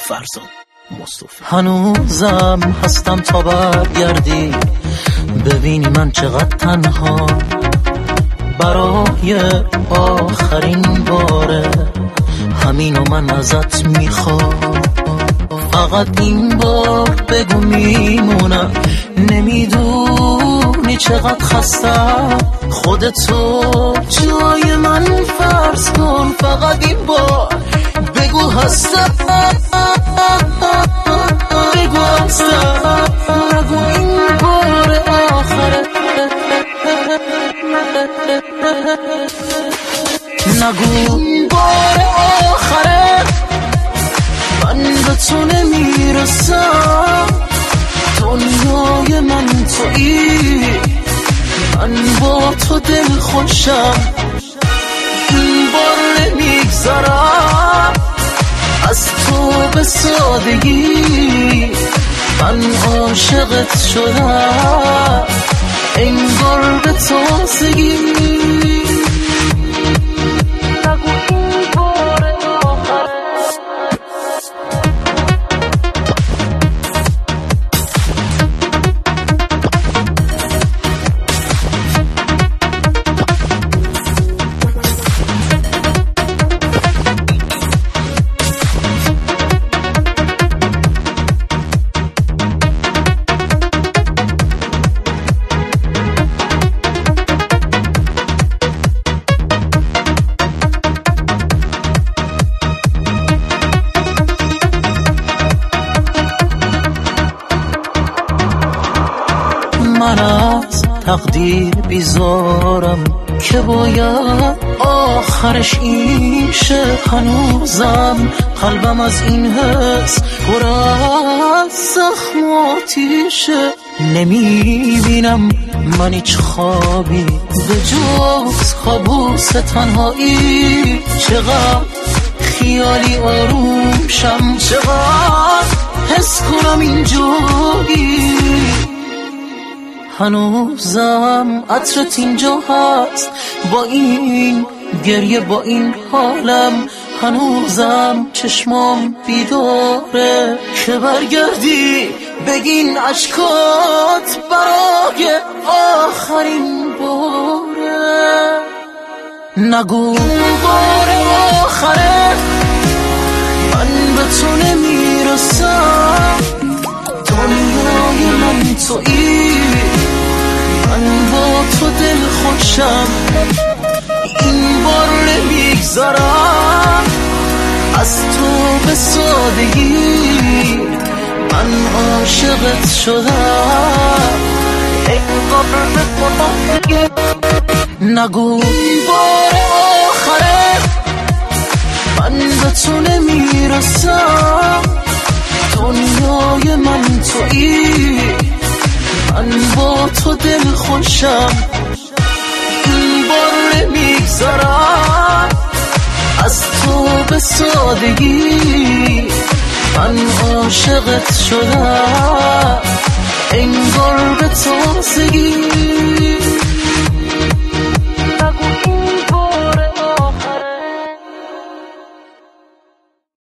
فرزاد مصطفی. هنوزم هستم تا برگردی ببینی من چقدر تنها، برای آخرین باره همینو من ازت میخوام. فقط این بار بگو میمونم، نمیدونی چقدر خستم، خودتو جای من فرض کن. فقط این بار بگو هستم، بگو هستم، بگو این بار آخره، نگو این بار آخره من به تو نمیرسم. دنیای من تویی، من با تو دل خوشم. این بار نمیگذرم از تو به سادگی، من عاشقت شدم انگار به تازگی. من از تقدیر بیزارم که باید آخرش این شه. هنوزم قلبم از این حس پر از زخم و آتیشه. نمیبینم من هیچ خوابی به جز کابوس تنهایی. چقدر خیالی آروم شم، چقدر حس کنم اینجایی. هنوزم عطرت اینجا هست، با این گریه با این حالم. هنوزم چشمام بیداره که برگردی بگین عشقات برای آخرین باره. نگو بار آخره من به تو نمیرسم. دنیای من تویی، من با تو دل خوشم. این بار نمیگذرم از تو به سادگی، من عاشقت شدم انگار به تازگی. نگو بار آخره من به تو نمیرسم. دنیای من تویی، من با تو دل خوشم. این بار نمیگذرم از تو به سادگی، من عاشقت شدم انگار به تازگی.